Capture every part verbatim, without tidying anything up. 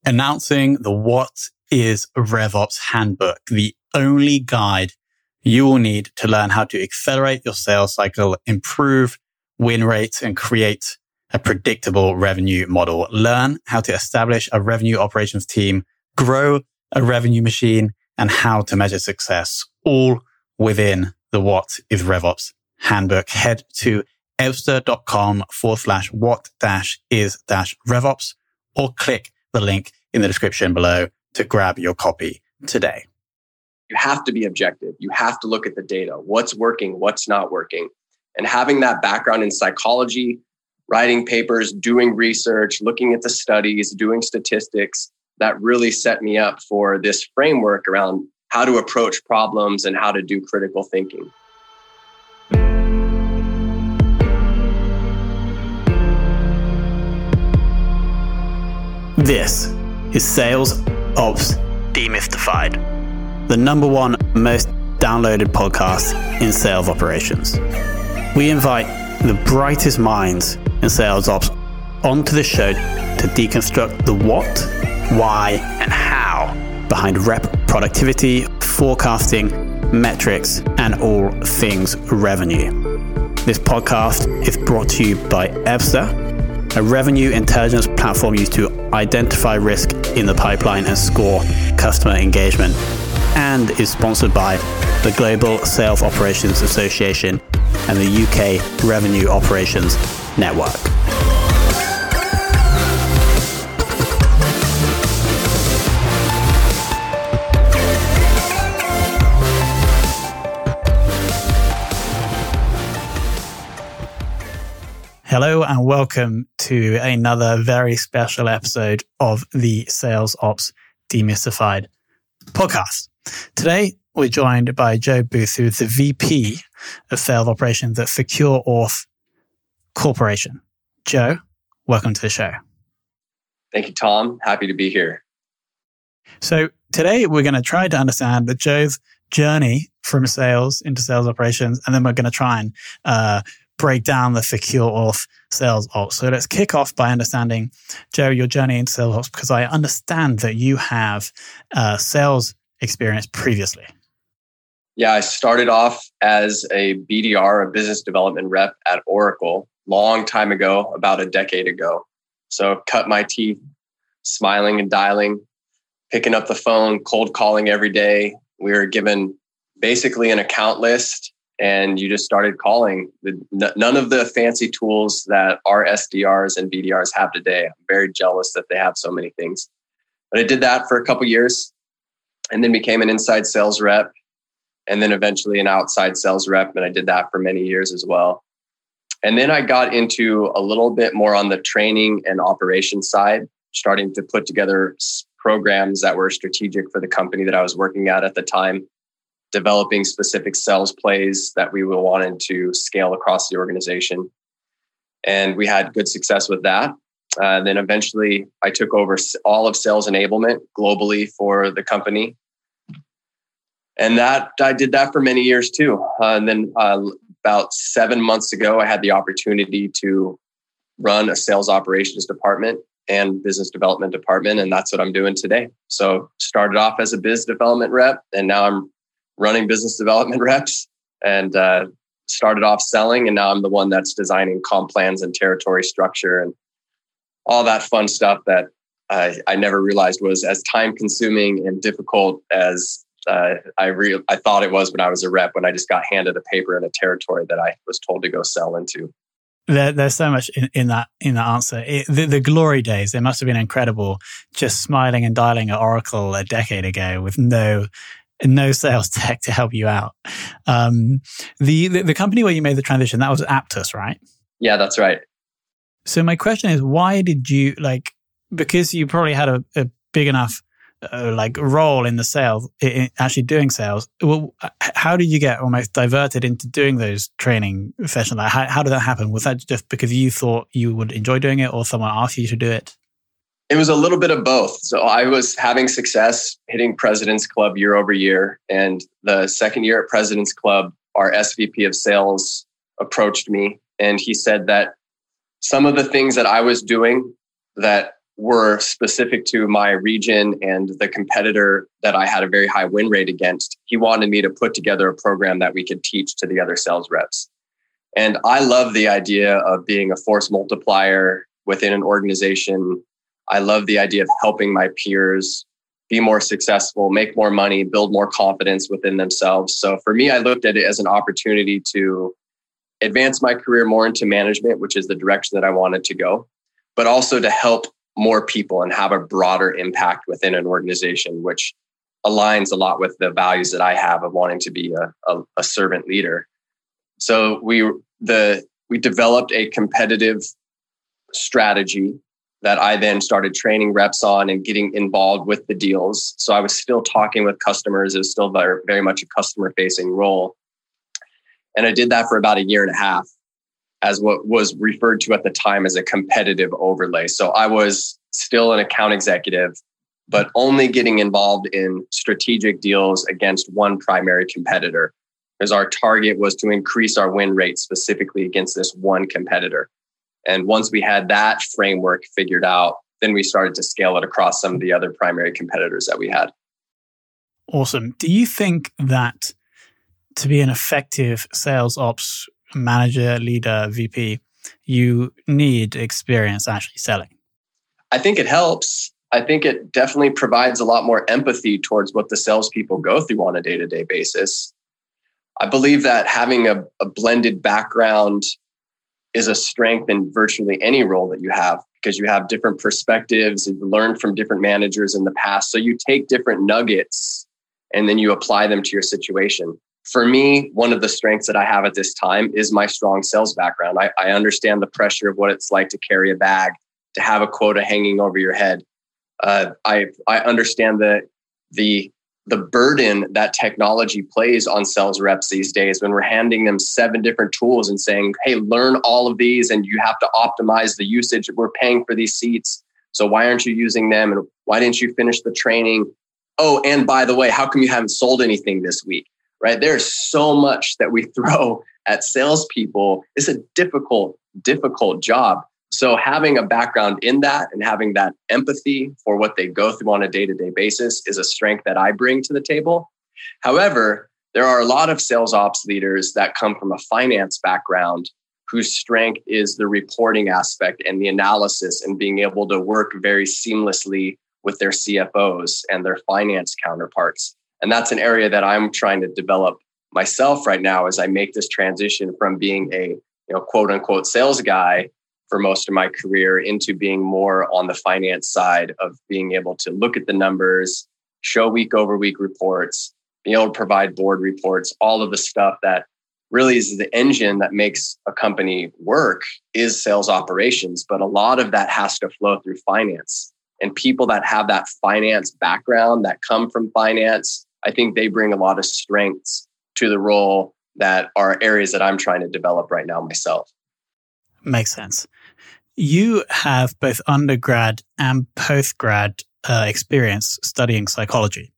announcing the What is RevOps Handbook, the only guide you will need to learn how to accelerate your sales cycle, improve win rates, and create a predictable revenue model. Learn how to establish a revenue operations team, grow a revenue machine, and how to measure success, all within the What is RevOps Handbook. Head to ebster.com forward slash what dash is dash RevOps or click the link in the description below to grab your copy today. You have to be objective. You have to look at the data. What's working, what's not working. And having that background in psychology, writing papers, doing research, looking at the studies, doing statistics, that really set me up for this framework around how to approach problems and how to do critical thinking. This is Sales Ops Demystified, the number one most downloaded podcast in sales operations. We invite the brightest minds in sales ops onto the show to deconstruct the what, why, and how behind rep productivity, forecasting, metrics, and all things revenue. This podcast is brought to you by Ebster, a revenue intelligence platform used to identify risk in the pipeline and score customer engagement, and is sponsored by the Global Sales Operations Association and the U K Revenue Operations Network. Hello and welcome to another very special episode of the Sales Ops Demystified podcast. Today, we're joined by Joe Booth, who is the V P of Sales Operations at Secure Auth Corporation. Joe, welcome to the show. Thank you, Tom. Happy to be here. So today, we're going to try to understand that Joe's journey from sales into sales operations, and then we're going to try and uh, break down the Secure Auth sales ops. So let's kick off by understanding, Joe, your journey into sales ops, because I understand that you have uh, sales experience previously. Yeah, I started off as a B D R, a business development rep at Oracle, long time ago, about a decade ago. So cut my teeth, smiling and dialing, picking up the phone, cold calling every day. We were given basically an account list, and you just started calling. None of the fancy tools that our S D Rs and B D Rs have today. I'm very jealous that they have so many things. But I did that for a couple years and then became an inside sales rep and then eventually an outside sales rep. And I did that for many years as well. And then I got into a little bit more on the training and operations side, starting to put together programs that were strategic for the company that I was working at at the time, developing specific sales plays that we wanted to scale across the organization. And we had good success with that. Uh, then eventually I took over all of sales enablement globally for the company. And that I did that for many years too. Uh, and then uh, about seven months ago, I had the opportunity to run a sales operations department and business development department. And that's what I'm doing today. So started off as a business development rep, and now I'm running business development reps, and uh, started off selling. And now I'm the one that's designing comp plans and territory structure and all that fun stuff that I, I never realized was as time consuming and difficult as uh, I re- I thought it was when I was a rep, when I just got handed a paper and a territory that I was told to go sell into. There, there's so much in, in that in that answer. It, the, the glory days, they must have been incredible, just smiling and dialing at Oracle a decade ago with no no sales tech to help you out. Um, the, the the company where you made the transition, that was Aptus, right? Yeah, that's right. So my question is, why did you, like, because you probably had a, a big enough uh, like role in the sales, in actually doing sales. Well, how did you get almost diverted into doing those training sessions? Like, how, how did that happen? Was that just because you thought you would enjoy doing it, or someone asked you to do it? It was a little bit of both. So I was having success hitting President's Club year over year. And the second year at President's Club, our S V P of sales approached me, and he said that some of the things that I was doing that were specific to my region and the competitor that I had a very high win rate against. He wanted me to put together a program that we could teach to the other sales reps. And I love the idea of being a force multiplier within an organization. I love the idea of helping my peers be more successful, make more money, build more confidence within themselves. So for me, I looked at it as an opportunity to advance my career more into management, which is the direction that I wanted to go, but also to help more people and have a broader impact within an organization, which aligns a lot with the values that I have of wanting to be a, a, a servant leader. So we the we developed a competitive strategy that I then started training reps on and getting involved with the deals. So I was still talking with customers. It was still very, very much a customer-facing role. And I did that for about a year and a half as what was referred to at the time as a competitive overlay. So I was still an account executive, but only getting involved in strategic deals against one primary competitor, because our target was to increase our win rate specifically against this one competitor. And once we had that framework figured out, then we started to scale it across some of the other primary competitors that we had. Awesome. Do you think that to be an effective sales ops manager, leader, V P, you need experience actually selling? I think it helps. I think it definitely provides a lot more empathy towards what the salespeople go through on a day-to-day basis. I believe that having a, a blended background is a strength in virtually any role that you have, because you have different perspectives, you've learned from different managers in the past. So you take different nuggets and then you apply them to your situation. For me, one of the strengths that I have at this time is my strong sales background. I, I understand the pressure of what it's like to carry a bag, to have a quota hanging over your head. Uh, I I understand the the the burden that technology plays on sales reps these days when we're handing them seven different tools and saying, hey, learn all of these and you have to optimize the usage. We're paying for these seats. So why aren't you using them? And why didn't you finish the training? Oh, and by the way, how come you haven't sold anything this week? Right? There's so much that we throw at salespeople. It's a difficult, difficult job. So having a background in that and having that empathy for what they go through on a day-to-day basis is a strength that I bring to the table. However, there are a lot of sales ops leaders that come from a finance background whose strength is the reporting aspect and the analysis and being able to work very seamlessly with their C F Os and their finance counterparts. And that's an area that I'm trying to develop myself right now as I make this transition from being a, you know, quote unquote sales guy for most of my career into being more on the finance side of being able to look at the numbers, show week over week reports, being able to provide board reports, all of the stuff that really is the engine that makes a company work is sales operations. But a lot of that has to flow through finance. And people that have that finance background, that come from finance, I think they bring a lot of strengths to the role that are areas that I'm trying to develop right now myself. Makes sense. You have both undergrad and postgrad uh, experience studying psychology.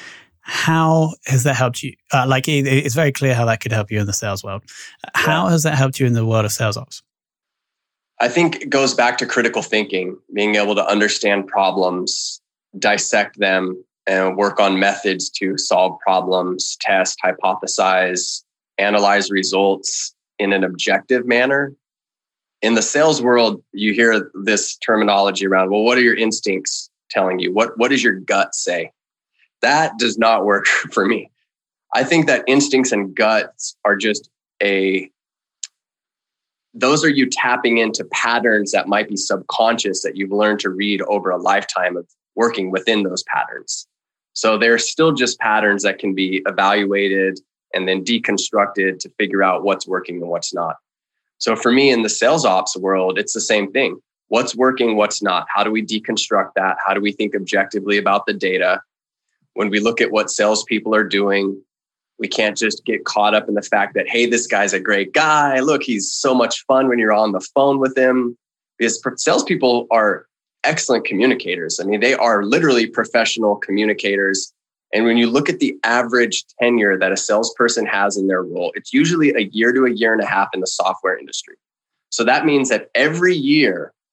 How has that helped you? Uh, like, it, it's very clear how that could help you in the sales world. How has that helped you in the world of sales ops? I think it goes back to critical thinking, being able to understand problems, dissect them, and work on methods to solve problems, test, hypothesize, analyze results in an objective manner. In the sales world, you hear this terminology around, well, what are your instincts telling you? What, what does your gut say? That does not work for me. I think that instincts and guts are just a, those are you tapping into patterns that might be subconscious that you've learned to read over a lifetime of working within those patterns. So they're still just patterns that can be evaluated and then deconstructed to figure out what's working and what's not. So for me in the sales ops world, it's the same thing. What's working, what's not? How do we deconstruct that? How do we think objectively about the data? When we look at what salespeople are doing, we can't just get caught up in the fact that, hey, this guy's a great guy. Look, he's so much fun when you're on the phone with him. Because salespeople are excellent communicators. I mean, they are literally professional communicators. And when you look at the average tenure that a salesperson has in their role, it's usually a year to a year and a half in the software industry. So that means that every year,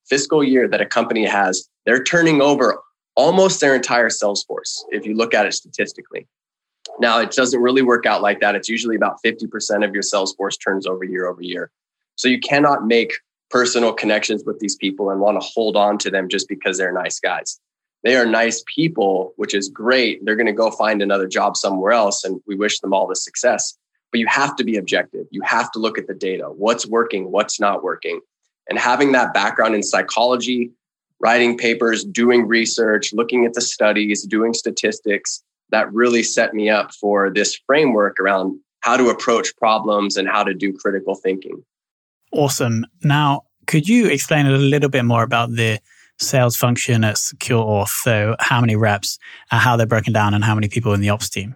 fiscal year that a company has, they're turning over almost their entire sales force, if you look at it statistically. Now, it doesn't really work out like that. It's usually about fifty percent of your sales force turns over year over year. So you cannot make personal connections with these people and want to hold on to them just because they're nice guys. They are nice people, which is great. They're going to go find another job somewhere else, and we wish them all the success. But you have to be objective. You have to look at the data. What's working? What's not working? And having that background in psychology, writing papers, doing research, looking at the studies, doing statistics, that really set me up for this framework around how to approach problems and how to do critical thinking. Awesome. Now, could you explain a little bit more about the sales function at SecureAuth? So how many reps, uh, how they're broken down, and how many people in the ops team?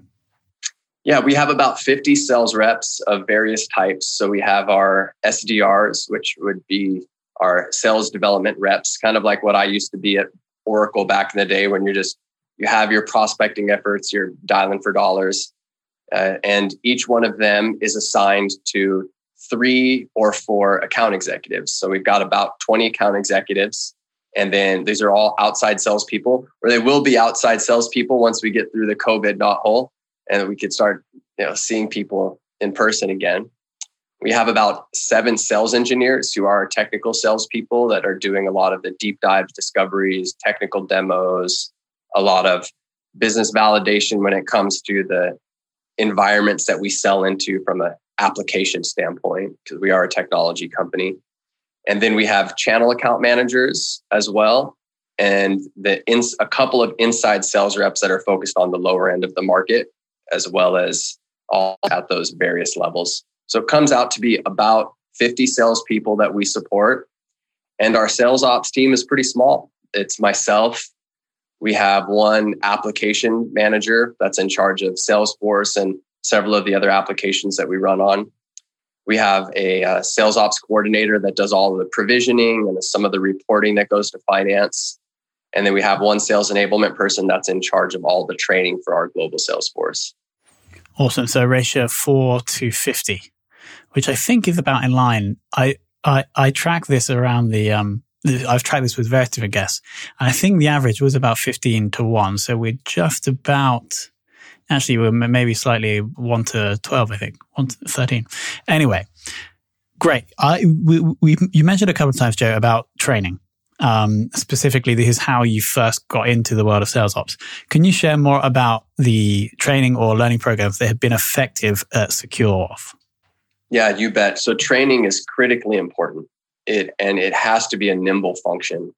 Yeah, we have about fifty sales reps of various types. So we have our S D Rs, which would be our sales development reps, kind of like what I used to be at Oracle back in the day, when you're just, you have your prospecting efforts, you're dialing for dollars. Uh, and each one of them is assigned to three or four account executives. So we've got about twenty account executives. And then these are all outside salespeople, or they will be outside salespeople once we get through the COVID knot hole and we could start, you know, seeing people in person again. We have about seven sales engineers who are technical salespeople that are doing a lot of the deep dive discoveries, technical demos, a lot of business validation when it comes to the environments that we sell into from an application standpoint, because we are a technology company. And then we have channel account managers as well, and the ins- a couple of inside sales reps that are focused on the lower end of the market, as well as all at those various levels. So it comes out to be about fifty salespeople that we support. And our sales ops team is pretty small. It's myself. We have one application manager that's in charge of Salesforce and several of the other applications that we run on. We have a uh, sales ops coordinator that does all of the provisioning and some of the reporting that goes to finance. And then we have one sales enablement person that's in charge of all the training for our global sales force. Awesome. So ratio four to fifty, which I think is about in line. I I, I track this around the, um, I've tracked this with various different guests, and I think the average was about fifteen to one. So we're just about, actually we're maybe slightly one to twelve, I think, one to thirteen. Anyway, great. I, we, we, you mentioned a couple of times, Joe, about training. Um, specifically, this is how you first got into the world of sales ops. Can you share more about the training or learning programs that have been effective at SecureAuth? Yeah, you bet. So training is critically important. It and it has to be a nimble function.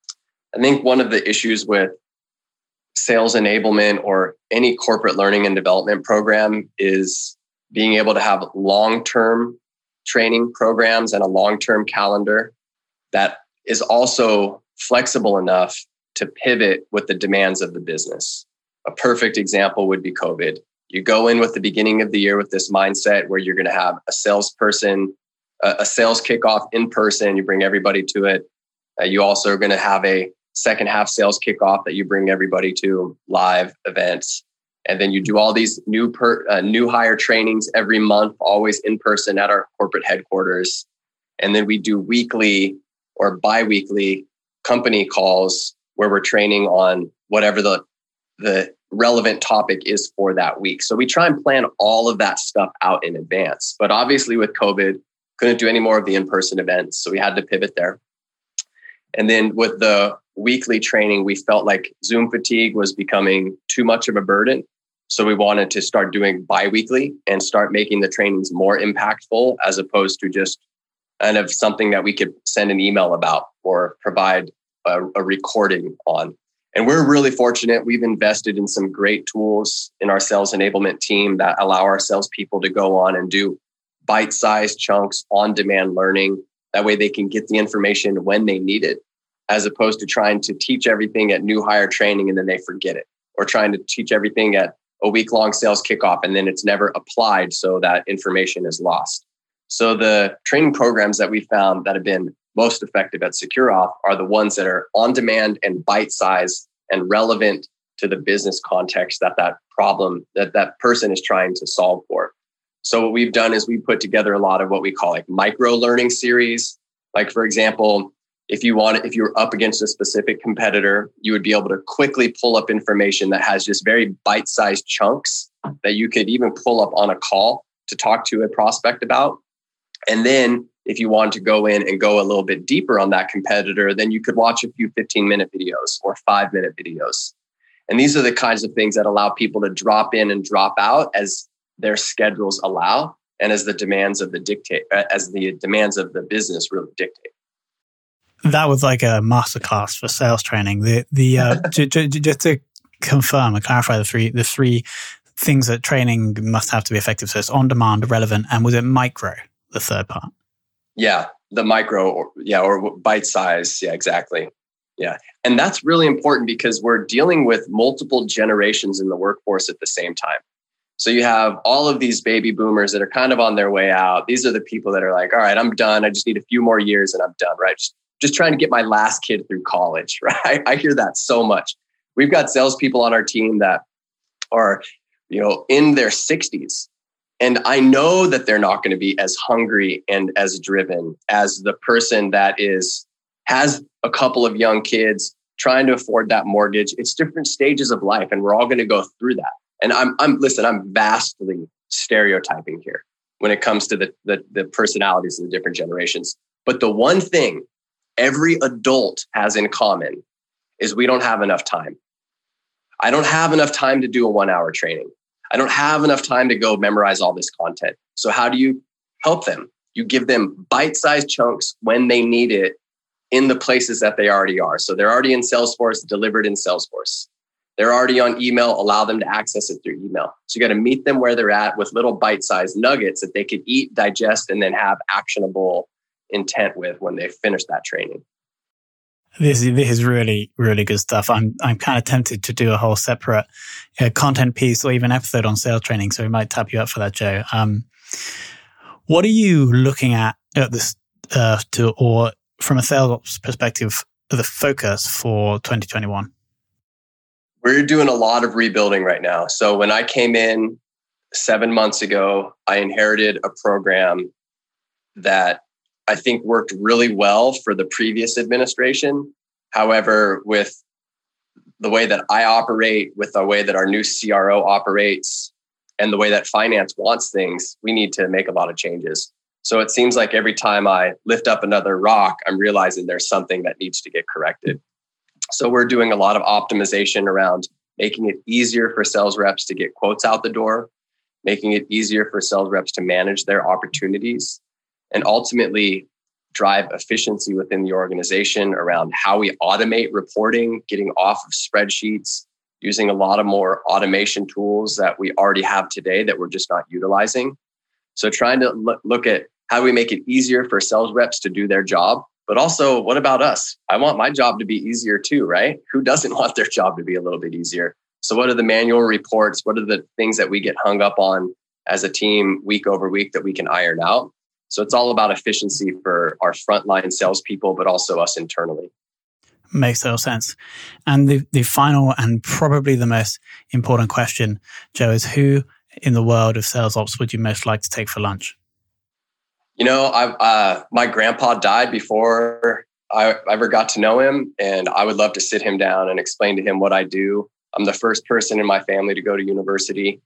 I think one of the issues with sales enablement or any corporate learning and development program is being able to have long-term training programs and a long-term calendar that is also flexible enough to pivot with the demands of the business. A perfect example would be COVID. You go in with the beginning of the year with this mindset where you're going to have a salesperson, a sales kickoff in person. You bring everybody to it. Uh, you also are going to have a second half sales kickoff that you bring everybody to, live events. And then you do all these new per, uh, new hire trainings every month, always in person at our corporate headquarters. And then we do weekly or bi-weekly company calls where we're training on whatever the, the relevant topic is for that week. So we try and plan all of that stuff out in advance. But obviously with COVID, couldn't do any more of the in-person events. So we had to pivot there. And then with the weekly training, we felt like Zoom fatigue was becoming too much of a burden. So we wanted to start doing bi-weekly and start making the trainings more impactful as opposed to just kind of something that we could send an email about or provide a, a recording on. And we're really fortunate. We've invested in some great tools in our sales enablement team that allow our salespeople to go on and do bite-sized chunks, on-demand learning. That way they can get the information when they need it, as opposed to trying to teach everything at new hire training and then they forget it, or trying to teach everything at a week-long sales kickoff and then it's never applied, so that information is lost. So the training programs that we found that have been most effective at SecureAuth are the ones that are on-demand and bite-sized and relevant to the business context that that problem, that that person is trying to solve for. So what we've done is we put together a lot of what we call like micro learning series. Like, for example, If you want, if you were up against a specific competitor, you would be able to quickly pull up information that has just very bite-sized chunks that you could even pull up on a call to talk to a prospect about. And then if you wanted to go in and go a little bit deeper on that competitor, then you could watch a few fifteen minute videos or five minute videos. And these are the kinds of things that allow people to drop in and drop out as their schedules allow and as the demands of the dictate, as the demands of the business really dictate. That was like a masterclass for sales training. The the uh, j- j- just to confirm and clarify the three the three things that training must have to be effective. So it's on demand, relevant, and was it micro? The third part. Yeah, the micro, or, yeah, or bite size. Yeah, exactly. Yeah, and that's really important because we're dealing with multiple generations in the workforce at the same time. So you have all of these baby boomers that are kind of on their way out. These are the people that are like, all right, I'm done. I just need a few more years and I'm done, right? Just Just trying to get my last kid through college, right? I hear that so much. We've got salespeople on our team that are, you know, in their sixties. And I know that they're not going to be as hungry and as driven as the person that is, has a couple of young kids trying to afford that mortgage. It's different stages of life and we're all going to go through that. And I'm, I'm, listen, I'm vastly stereotyping here when it comes to the, the, the personalities of the different generations. But the one thing every adult has in common is we don't have enough time. I don't have enough time to do a one hour training. I don't have enough time to go memorize all this content. So how do you help them? You give them bite-sized chunks when they need it in the places that they already are. So they're already in Salesforce, delivered in Salesforce. They're already on email, allow them to access it through email. So you got to meet them where they're at with little bite-sized nuggets that they could eat, digest, and then have actionable intent with when they finish that training. This is, this is really, really good stuff. I'm I'm kind of tempted to do a whole separate uh, content piece or even episode on sales training. So we might tap you up for that, Joe. Um, what are you looking at at this uh, to, or from a sales perspective, the focus for twenty twenty-one? We're doing a lot of rebuilding right now. So when I came in seven months ago, I inherited a program that I think worked really well for the previous administration. However, with the way that I operate, with the way that our new C R O operates, and the way that finance wants things, we need to make a lot of changes. So it seems like every time I lift up another rock, I'm realizing there's something that needs to get corrected. So we're doing a lot of optimization around making it easier for sales reps to get quotes out the door, making it easier for sales reps to manage their opportunities, and ultimately drive efficiency within the organization around how we automate reporting, getting off of spreadsheets, using a lot of more automation tools that we already have today that we're just not utilizing. So trying to look, look at how we make it easier for sales reps to do their job, but also what about us? I want my job to be easier too, right? Who doesn't want their job to be a little bit easier? So what are the manual reports? What are the things that we get hung up on as a team week over week that we can iron out? So it's all about efficiency for our frontline salespeople, but also us internally. Makes total sense. And the, the final and probably the most important question, Joe, is who in the world of sales ops would you most like to take for lunch? You know, I, uh, my grandpa died before I ever got to know him, and I would love to sit him down and explain to him what I do. I'm the first person in my family to go to university.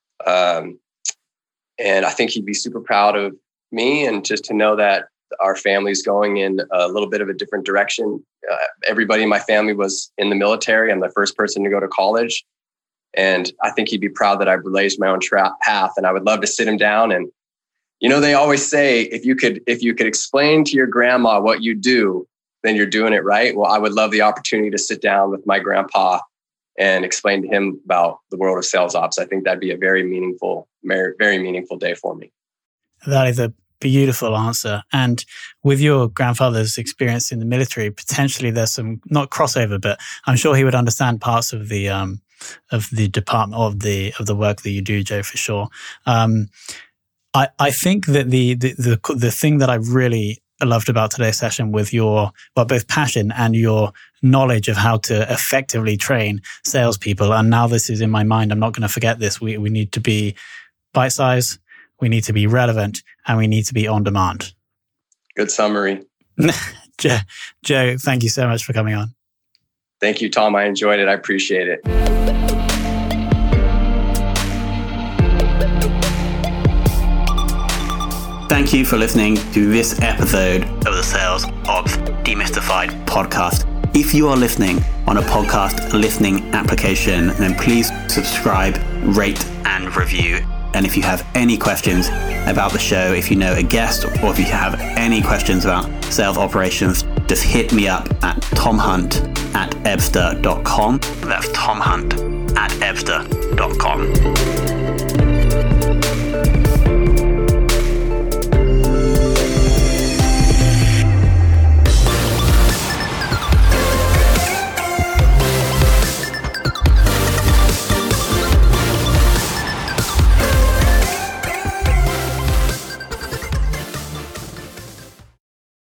Um, and I think he'd be super proud of me, and just to know that our family's going in a little bit of a different direction. Uh, everybody in my family was in the military. I'm the first person to go to college. And I think he'd be proud that I've blazed my own tra- path. And I would love to sit him down. And, you know, they always say, if you could, if you could explain to your grandma what you do, then you're doing it right. Well, I would love the opportunity to sit down with my grandpa and explain to him about the world of sales ops. I think that'd be a very meaningful, very meaningful day for me. That is a beautiful answer. And with your grandfather's experience in the military, potentially there's some, not crossover, but I'm sure he would understand parts of the um, of the department of the of the work that you do, Joe, for sure. Um, I I think that the the the the thing that I really loved about today's session with your well, both passion and your knowledge of how to effectively train salespeople, and now this is in my mind, I'm not going to forget this. We we need to be bite size. We need to be relevant, and we need to be on demand. Good summary. Joe, Joe, thank you so much for coming on. Thank you, Tom. I enjoyed it. I appreciate it. Thank you for listening to this episode of the Sales Ops Demystified podcast. If you are listening on a podcast listening application, then please subscribe, rate, and review. And if you have any questions about the show, if you know a guest, or if you have any questions about sales operations, just hit me up at tomhunt at ebster dot com. That's tomhunt at ebster dot com.